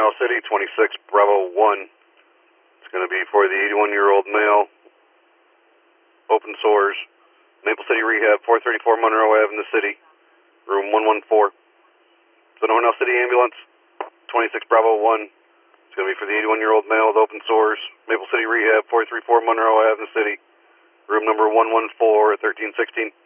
Cornell City, 26 Bravo 1. It's going to be for the 81-year-old male, open sores, Maple City Rehab, 434 Monroe Ave in the city, room 114. So Cornell City Ambulance, 26 Bravo 1. It's going to be for the 81-year-old male with open sores, Maple City Rehab, 434 Monroe Ave in the city, room number 114 at 1316.